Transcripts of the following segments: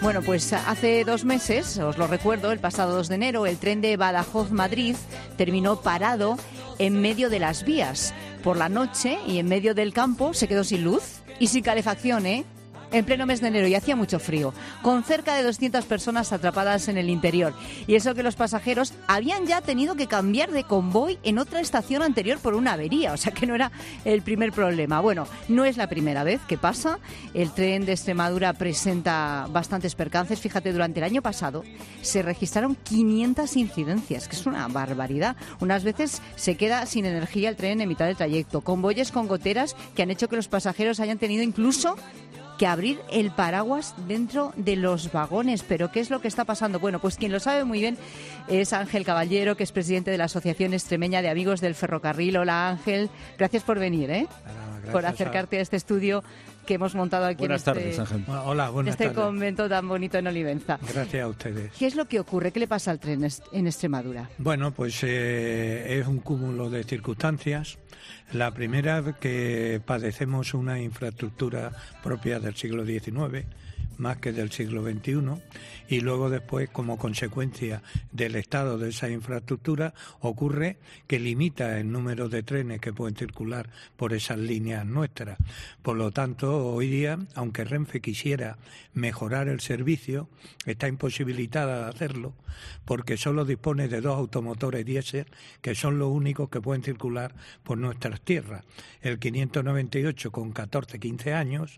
Bueno, pues hace 2 meses, os lo recuerdo, el pasado 2 de enero, el tren de Badajoz-Madrid terminó parado en medio de las vías. Por la noche y en medio del campo se quedó sin luz y sin calefacción, en pleno mes de enero, y hacía mucho frío, con cerca de 200 personas atrapadas en el interior. Y eso que los pasajeros habían ya tenido que cambiar de convoy en otra estación anterior por una avería, o sea que no era el primer problema. Bueno, no es la primera vez que pasa. El tren de Extremadura presenta bastantes percances. Fíjate, durante el año pasado se registraron 500 incidencias, que es una barbaridad. Unas veces se queda sin energía el tren en mitad del trayecto, convoyes con goteras que han hecho que los pasajeros hayan tenido incluso que abrir el paraguas dentro de los vagones. ¿Pero qué es lo que está pasando? Bueno, pues quien lo sabe muy bien es Ángel Caballero, que es presidente de la Asociación Extremeña de Amigos del Ferrocarril. Hola, Ángel. Gracias por venir, por acercarte a este estudio que hemos montado aquí buenas tardes, Ángel. Hola, buenas tardes. Convento tan bonito en Olivenza. Gracias a ustedes. ¿Qué es lo que ocurre? ¿Qué le pasa al tren en Extremadura? Bueno, pues es un cúmulo de circunstancias. La primera, que padecemos una infraestructura propia del siglo XIX, más que del siglo XXI, y luego después, como consecuencia del estado de esa infraestructura, ocurre que limita el número de trenes que pueden circular por esas líneas nuestras. Por lo tanto, hoy día, aunque Renfe quisiera mejorar el servicio, está imposibilitada de hacerlo, porque solo dispone de 2 automotores diésel, que son los únicos que pueden circular por nuestras tierras. El 598 con 14, 15 años,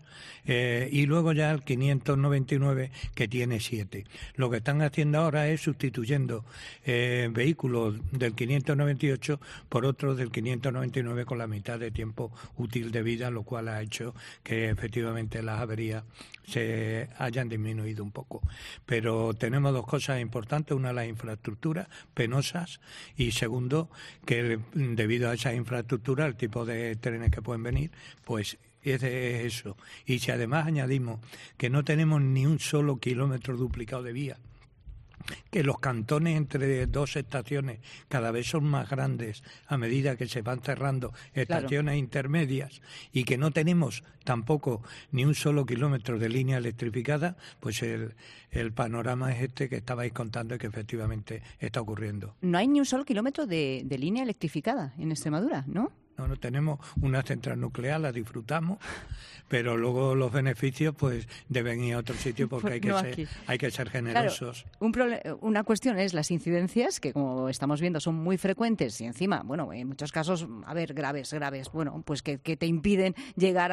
y luego ya el 599 que tiene 7. Lo que están haciendo ahora es sustituyendo vehículos del 598 por otros del 599 con la mitad de tiempo útil de vida, lo cual ha hecho que efectivamente las averías se hayan disminuido un poco. Pero tenemos 2 cosas importantes: una, las infraestructuras penosas, y segundo, que debido a esa infraestructura, el tipo de trenes que pueden venir, pues es eso. Y si además añadimos que no tenemos ni un solo kilómetro duplicado de vía, que los cantones entre 2 estaciones cada vez son más grandes a medida que se van cerrando estaciones intermedias, y que no tenemos tampoco ni un solo kilómetro de línea electrificada, pues el panorama es este que estabais contando y que efectivamente está ocurriendo. No hay ni un solo kilómetro de línea electrificada en Extremadura, ¿no? No tenemos una central nuclear, la disfrutamos, pero luego los beneficios pues deben ir a otro sitio, porque hay que ser generosos. Claro, una cuestión es las incidencias, que como estamos viendo son muy frecuentes y encima, bueno, en muchos casos, graves, bueno, pues que te impiden llegar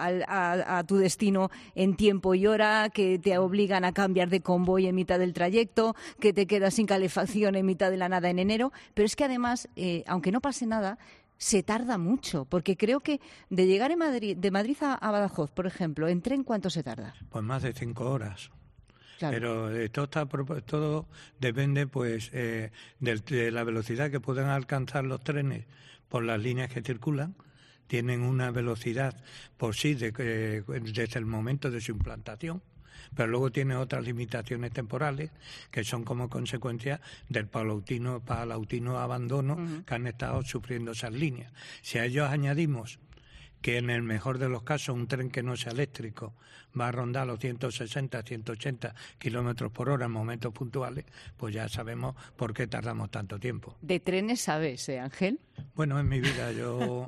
a tu destino en tiempo y hora, que te obligan a cambiar de convoy en mitad del trayecto, que te quedas sin calefacción en mitad de la nada en enero. Pero es que además, aunque no pase nada, se tarda mucho, porque creo que de llegar de Madrid a Badajoz, por ejemplo, ¿en tren cuánto se tarda? Pues más de 5 horas. Claro. Pero todo depende pues de la velocidad que puedan alcanzar los trenes por las líneas que circulan. Tienen una velocidad por sí desde el momento de su implantación, pero luego tiene otras limitaciones temporales que son como consecuencia del paulatino abandono que han estado sufriendo esas líneas. Si a ellos añadimos que en el mejor de los casos un tren que no sea eléctrico va a rondar los 160, 180 kilómetros por hora en momentos puntuales, pues ya sabemos por qué tardamos tanto tiempo. ¿De trenes sabes, Ángel? Bueno, en mi vida yo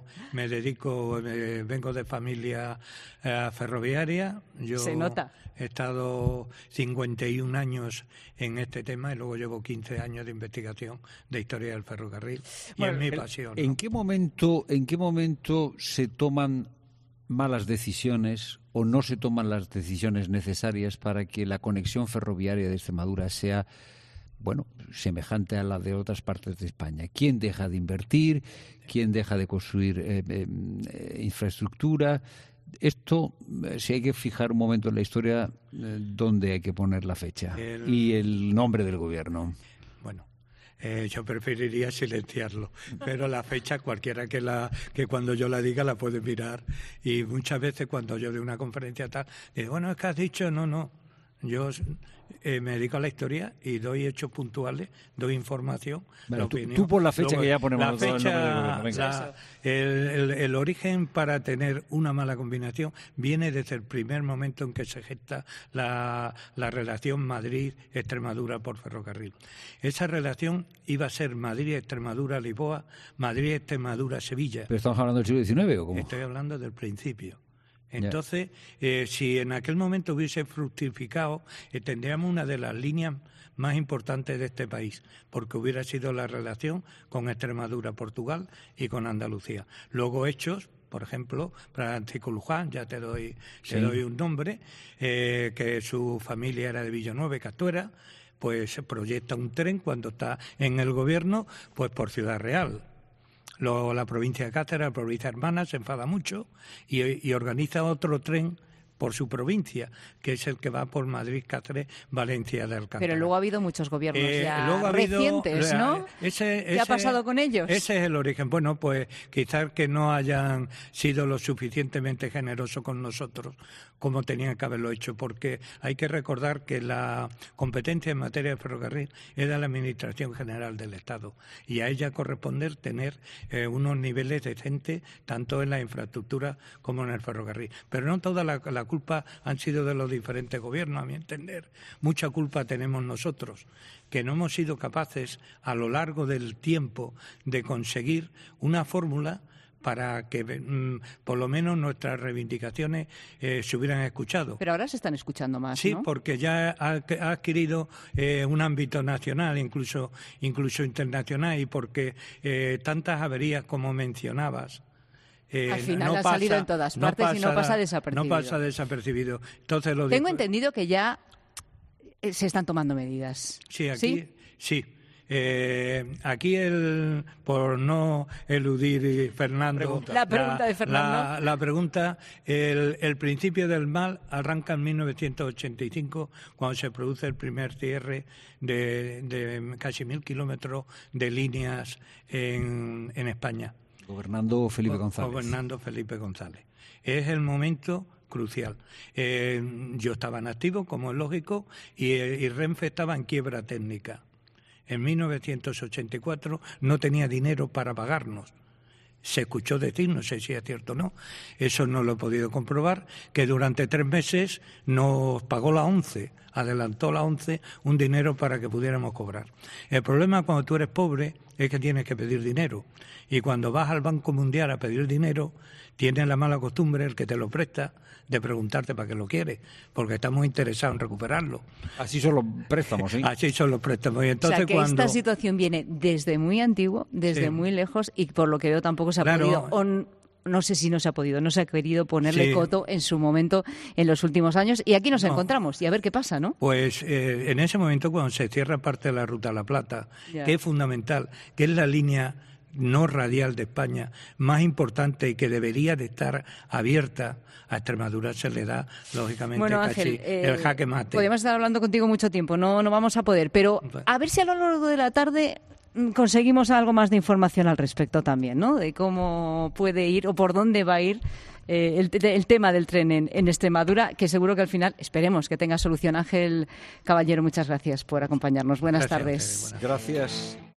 vengo de familia ferroviaria. Se nota. He estado 51 años en este tema y luego llevo 15 años de investigación de historia del ferrocarril. Bueno, y es mi pasión, ¿no? ¿En qué momento se toman malas decisiones o no se toman las decisiones necesarias para que la conexión ferroviaria de Extremadura sea, bueno, semejante a la de otras partes de España? ¿Quién deja de invertir? ¿Quién deja de construir infraestructura? Esto, si hay que fijar un momento en la historia, ¿dónde hay que poner la fecha y el nombre del gobierno? Bueno, yo preferiría silenciarlo, pero la fecha cualquiera que cuando yo la diga la puede mirar, y muchas veces cuando yo doy una conferencia tal, digo, bueno, es que has dicho no. Yo me dedico a la historia y doy hechos puntuales, doy información. Bueno, tú por la fecha. Luego, que ya ponemos la fecha, el origen para tener una mala combinación viene desde el primer momento en que se gesta la relación Madrid-Extremadura por ferrocarril. Esa relación iba a ser Madrid-Extremadura-Lisboa, Madrid-Extremadura-Sevilla. ¿Pero estamos hablando del siglo XIX o cómo? Estoy hablando del principio. Entonces, si en aquel momento hubiese fructificado, tendríamos una de las líneas más importantes de este país, porque hubiera sido la relación con Extremadura, Portugal y con Andalucía. Luego hechos, por ejemplo, Francisco Luján, ya te doy un nombre, que su familia era de Villanueva y Castuera, pues se proyecta un tren cuando está en el gobierno, pues por Ciudad Real. Luego la provincia de Cáceres, la provincia hermana, se enfada mucho y organiza otro tren por su provincia, que es el que va por Madrid, Cáceres, Valencia de Alcántara. Pero luego ha habido muchos gobiernos recientes, ¿no? ¿Qué ha pasado con ellos? Ese es el origen. Bueno, pues quizás que no hayan sido lo suficientemente generosos con nosotros como tenían que haberlo hecho, porque hay que recordar que la competencia en materia de ferrocarril es de la Administración General del Estado y a ella corresponde tener unos niveles decentes tanto en la infraestructura como en el ferrocarril. Pero no toda la culpa han sido de los diferentes gobiernos, a mi entender. Mucha culpa tenemos nosotros, que no hemos sido capaces a lo largo del tiempo de conseguir una fórmula para que por lo menos nuestras reivindicaciones se hubieran escuchado. Pero ahora se están escuchando más, sí, ¿no? Porque ya ha adquirido un ámbito nacional, incluso internacional, y porque tantas averías como mencionabas, al final ha salido en todas partes y no pasa desapercibido. No pasa desapercibido. Entonces, Tengo entendido que ya se están tomando medidas. Sí, aquí sí. Aquí, por no eludir Fernando, la pregunta de Fernando. La pregunta, el principio del mal arranca en 1985, cuando se produce el primer cierre de casi 1.000 kilómetros de líneas en España. Gobernando Felipe González. Es el momento crucial. Yo estaba en activo, como es lógico, y Renfe estaba en quiebra técnica. En 1984 no tenía dinero para pagarnos. Se escuchó decir, no sé si es cierto o no, eso no lo he podido comprobar, que durante 3 meses nos pagó la ONCE, adelantó la ONCE un dinero para que pudiéramos cobrar. El problema cuando tú eres pobre es que tienes que pedir dinero. Y cuando vas al Banco Mundial a pedir dinero, tienes la mala costumbre, el que te lo presta, de preguntarte para qué lo quieres, porque estamos interesados en recuperarlo. Así son los préstamos, ¿sí? Así son los préstamos. Y entonces, o sea, que esta situación viene desde muy antiguo, desde muy lejos, y por lo que veo tampoco se ha podido... No sé si no se ha podido, no se ha querido ponerle coto en su momento en los últimos años, y aquí nos encontramos, y a ver qué pasa, ¿no? Pues en ese momento, cuando se cierra parte de la Ruta a La Plata, que es fundamental, que es la línea no radial de España más importante y que debería de estar abierta, a Extremadura se le da, lógicamente, Ángel, el jaque mate. Podemos estar hablando contigo mucho tiempo, no vamos a poder, pero a ver si a lo largo de la tarde conseguimos algo más de información al respecto también, ¿no? De cómo puede ir o por dónde va a ir el tema del tren en Extremadura, que seguro que al final esperemos que tenga solución. Ángel Caballero, muchas gracias por acompañarnos. Buenas tardes. Gracias.